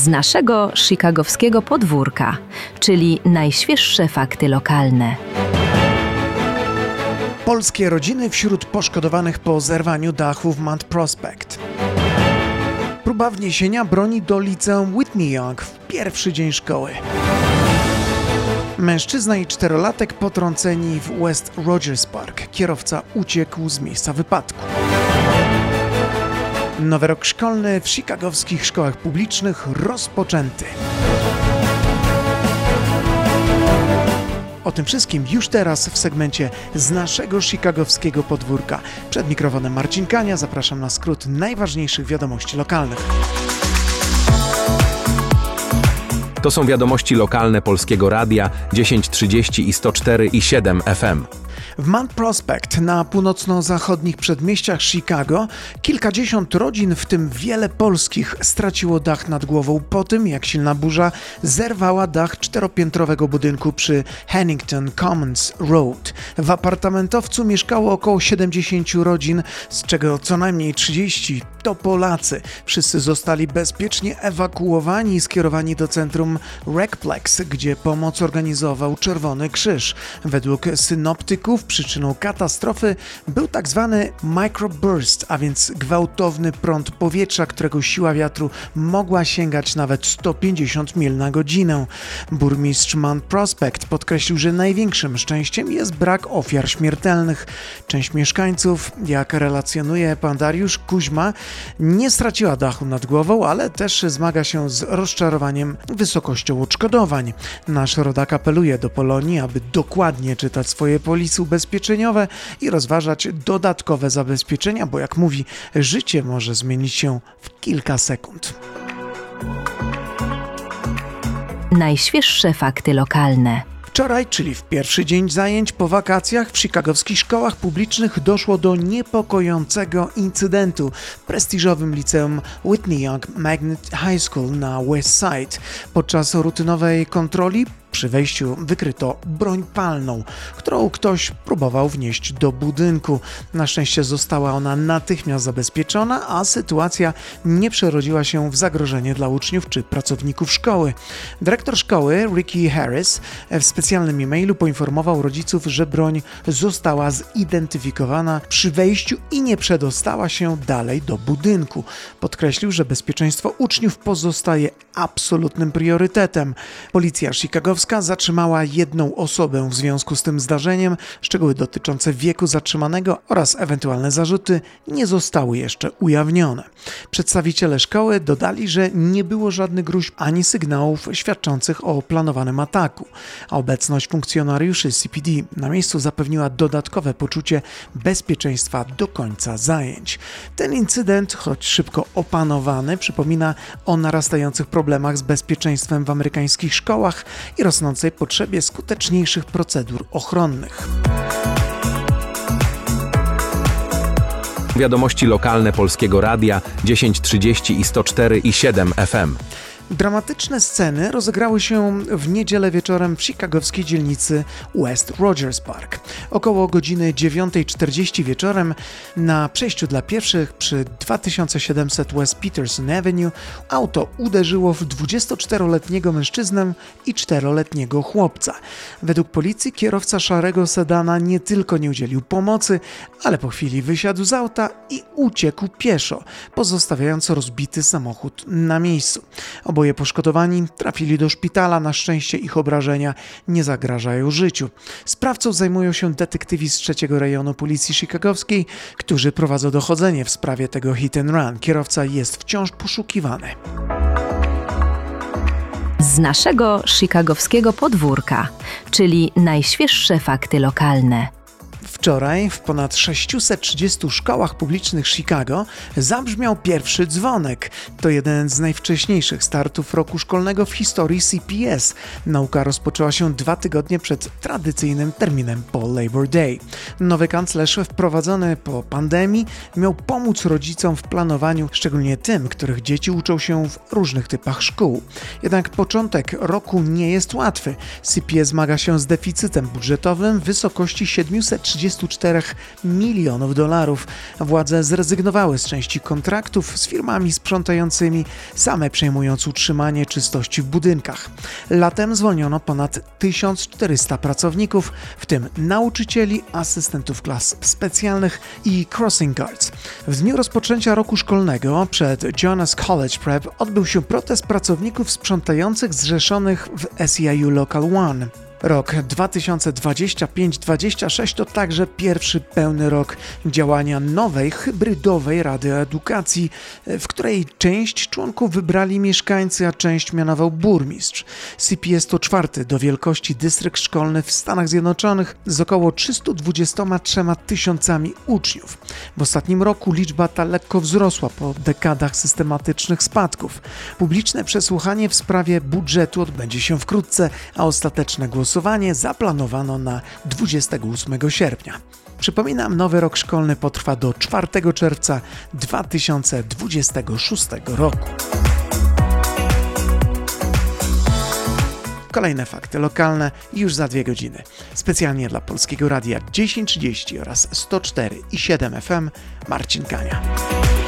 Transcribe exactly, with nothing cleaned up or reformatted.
z naszego chicagowskiego podwórka, czyli najświeższe fakty lokalne. Polskie rodziny wśród poszkodowanych po zerwaniu dachu w Mount Prospect. Próba wniesienia broni do liceum Whitney Young w pierwszy dzień szkoły. Mężczyzna i czterolatek potrąceni w West Rogers Park. Kierowca uciekł z miejsca wypadku. Nowy rok szkolny w chicagowskich szkołach publicznych rozpoczęty. O tym wszystkim już teraz w segmencie z naszego chicagowskiego podwórka. Przed mikrofonem Marcin Kania, zapraszam na skrót najważniejszych wiadomości lokalnych. To są wiadomości lokalne Polskiego Radia dziesięć trzydzieści i sto cztery i siedem F M. W Mount Prospect na północno-zachodnich przedmieściach Chicago kilkadziesiąt rodzin, w tym wiele polskich, straciło dach nad głową po tym, jak silna burza zerwała dach czteropiętrowego budynku przy Hennington Commons Road. W apartamentowcu mieszkało około siedemdziesiąt rodzin, z czego co najmniej trzydzieści to Polacy. Wszyscy zostali bezpiecznie ewakuowani i skierowani do centrum Recplex, gdzie pomoc organizował Czerwony Krzyż. Według synoptyków przyczyną katastrofy był tak zwany microburst, a więc gwałtowny prąd powietrza, którego siła wiatru mogła sięgać nawet sto pięćdziesiąt mil na godzinę. Burmistrz Mount Prospect podkreślił, że największym szczęściem jest brak ofiar śmiertelnych. Część mieszkańców, jak relacjonuje pan Dariusz Kuźma, nie straciła dachu nad głową, ale też zmaga się z rozczarowaniem wysokością odszkodowań. Nasz rodak apeluje do Polonii, aby dokładnie czytać swoje polisy ubezpieczeniowe i rozważać dodatkowe zabezpieczenia, bo jak mówi, życie może zmienić się w kilka sekund. Najświeższe fakty lokalne. Wczoraj, czyli w pierwszy dzień zajęć po wakacjach, w chicagowskich szkołach publicznych doszło do niepokojącego incydentu w prestiżowym liceum Whitney Young Magnet High School na West Side. Podczas rutynowej kontroli przy wejściu wykryto broń palną, którą ktoś próbował wnieść do budynku. Na szczęście została ona natychmiast zabezpieczona, a sytuacja nie przerodziła się w zagrożenie dla uczniów czy pracowników szkoły. Dyrektor szkoły, Ricky Harris, w specjalnym e-mailu poinformował rodziców, że broń została zidentyfikowana przy wejściu i nie przedostała się dalej do budynku. Podkreślił, że bezpieczeństwo uczniów pozostaje absolutnym priorytetem. Policja chicagowska zatrzymała jedną osobę w związku z tym zdarzeniem. Szczegóły dotyczące wieku zatrzymanego oraz ewentualne zarzuty nie zostały jeszcze ujawnione. Przedstawiciele szkoły dodali, że nie było żadnych gruźb ani sygnałów świadczących o planowanym ataku, a obecność funkcjonariuszy C P D na miejscu zapewniła dodatkowe poczucie bezpieczeństwa do końca zajęć. Ten incydent, choć szybko opanowany, przypomina o narastających problemach z bezpieczeństwem w amerykańskich szkołach i rosnącej potrzebie skuteczniejszych procedur ochronnych. Wiadomości lokalne Polskiego Radia dziesięć trzydzieści i sto cztery i siedem F M. Dramatyczne sceny rozegrały się w niedzielę wieczorem w chicagowskiej dzielnicy West Rogers Park. Około godziny dziewiąta czterdzieści wieczorem na przejściu dla pieszych przy dwa tysiące siedemset West Peterson Avenue auto uderzyło w dwudziestoczteroletniego mężczyznę i czteroletniego chłopca. Według policji kierowca szarego sedana nie tylko nie udzielił pomocy, ale po chwili wysiadł z auta i uciekł pieszo, pozostawiając rozbity samochód na miejscu. Oboje poszkodowani trafili do szpitala, na szczęście ich obrażenia nie zagrażają życiu. Sprawcą zajmują się detektywi z trzeciego rejonu policji chicagowskiej, którzy prowadzą dochodzenie w sprawie tego hit and run. Kierowca jest wciąż poszukiwany. Z naszego chicagowskiego podwórka, czyli najświeższe fakty lokalne. Wczoraj w ponad sześciuset trzydziestu szkołach publicznych Chicago zabrzmiał pierwszy dzwonek. To jeden z najwcześniejszych startów roku szkolnego w historii C P S. Nauka rozpoczęła się dwa tygodnie przed tradycyjnym terminem po Labor Day. Nowy kanclerz wprowadzony po pandemii miał pomóc rodzicom w planowaniu, szczególnie tym, których dzieci uczą się w różnych typach szkół. Jednak początek roku nie jest łatwy. C P S zmaga się z deficytem budżetowym w wysokości siedemset trzydzieści dwudziestu czterech milionów dolarów. Władze zrezygnowały z części kontraktów z firmami sprzątającymi, same przejmując utrzymanie czystości w budynkach. Latem zwolniono ponad tysiąc czterysta pracowników, w tym nauczycieli, asystentów klas specjalnych i crossing guards. W dniu rozpoczęcia roku szkolnego przed Jonas College Prep odbył się protest pracowników sprzątających zrzeszonych w S E I U Local One. Rok dwa tysiące dwudziesty piąty dwudziesty szósty to także pierwszy pełny rok działania nowej, hybrydowej Rady Edukacji, w której część członków wybrali mieszkańcy, a część mianował burmistrz. C P S to czwarty do wielkości dystrykt szkolny w Stanach Zjednoczonych z około trzysta dwadzieścia trzy tysiącami uczniów. W ostatnim roku liczba ta lekko wzrosła po dekadach systematycznych spadków. Publiczne przesłuchanie w sprawie budżetu odbędzie się wkrótce, a ostateczne głosowanie zaplanowano na dwudziestego ósmego sierpnia. Przypominam, nowy rok szkolny potrwa do czwartego czerwca dwa tysiące dwudziestego szóstego roku. Kolejne fakty lokalne już za dwie godziny. Specjalnie dla Polskiego Radia tysiąc trzydzieści oraz sto cztery i siedem F M Marcin Kania.